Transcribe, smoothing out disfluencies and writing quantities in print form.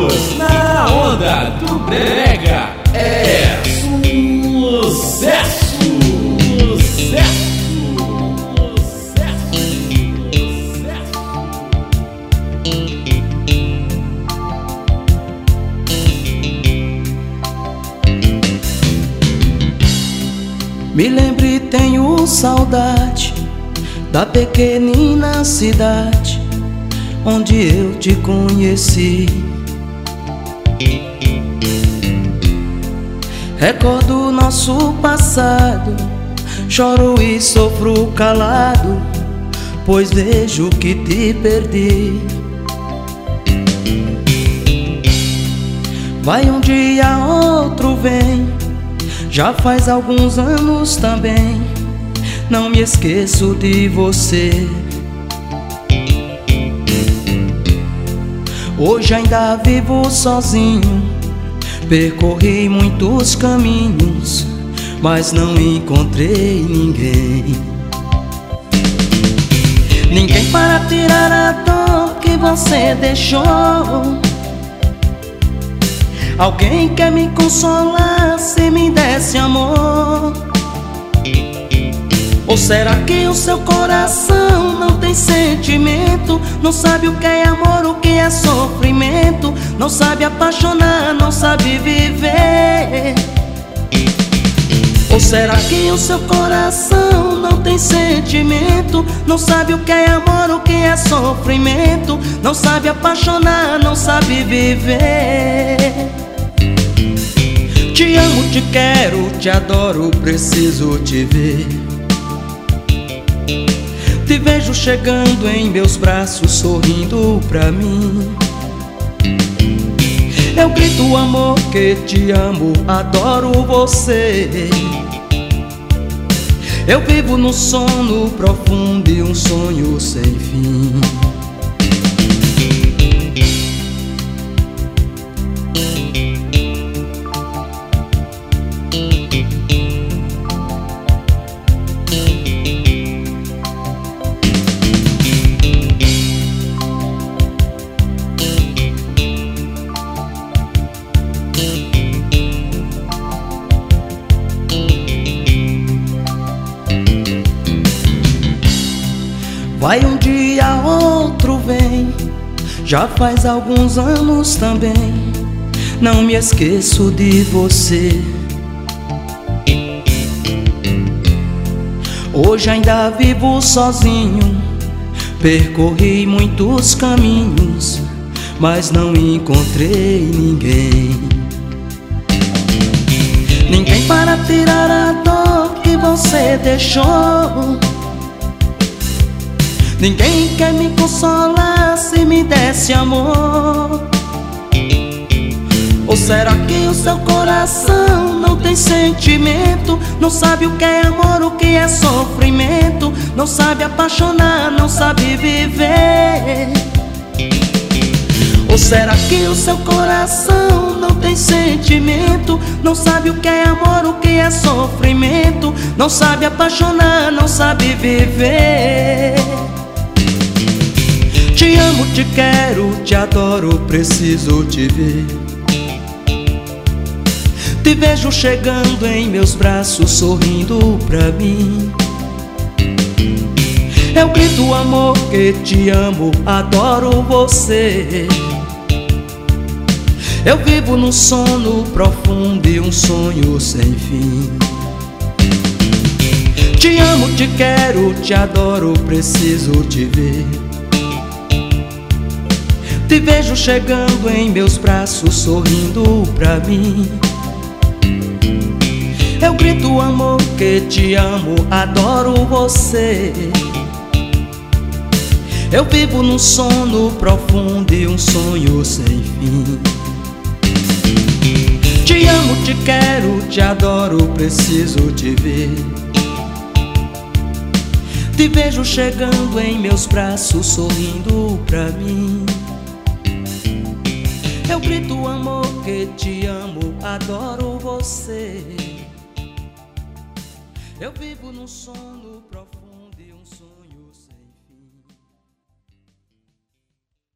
Na onda do brega é sucesso. Me lembre, tenho saudade da pequenina cidade onde eu te conheci. Recordo nosso passado, choro e sofro calado, pois vejo que te perdi. Vai um dia, outro vem, já faz alguns anos também, não me esqueço de você. Hoje ainda vivo sozinho, percorri muitos caminhos, mas não encontrei ninguém. Ninguém para tirar a dor que você deixou. Alguém quer me consolar se me desse amor. Ou será que o seu coração não tem sentimento? Não sabe o que é amor, o que é sofrimento? Não sabe apaixonar, não sabe viver? Ou será que o seu coração não tem sentimento? Não sabe o que é amor, o que é sofrimento? Não sabe apaixonar, não sabe viver? Te amo, te quero, te adoro, preciso te ver. Te vejo chegando em meus braços, sorrindo pra mim. Eu grito amor que te amo, adoro você. Eu vivo num sono profundo e um sonho sem fim. Vai um dia, outro vem, já faz alguns anos também, não me esqueço de você. Hoje ainda vivo sozinho, percorri muitos caminhos, mas não encontrei ninguém. Ninguém para tirar a dor que você deixou. Ninguém quer me consolar se me desse amor. Ou será que o seu coração não tem sentimento? Não sabe o que é amor, o que é sofrimento? Não sabe apaixonar, não sabe viver? Ou será que o seu coração não tem sentimento? Não sabe o que é amor, o que é sofrimento? Não sabe apaixonar, não sabe viver? Te amo, te quero, te adoro, preciso te ver. Te vejo chegando em meus braços, sorrindo pra mim. Eu grito amor que te amo, adoro você. Eu vivo num sono profundo e um sonho sem fim. Te amo, te quero, te adoro, preciso te ver. Te vejo chegando em meus braços, sorrindo pra mim. Eu grito amor que te amo, adoro você. Eu vivo num sono profundo e um sonho sem fim. Te amo, te quero, te adoro, preciso te ver. Te vejo chegando em meus braços, sorrindo pra mim. Eu grito amor que te amo, adoro você. Eu vivo num sono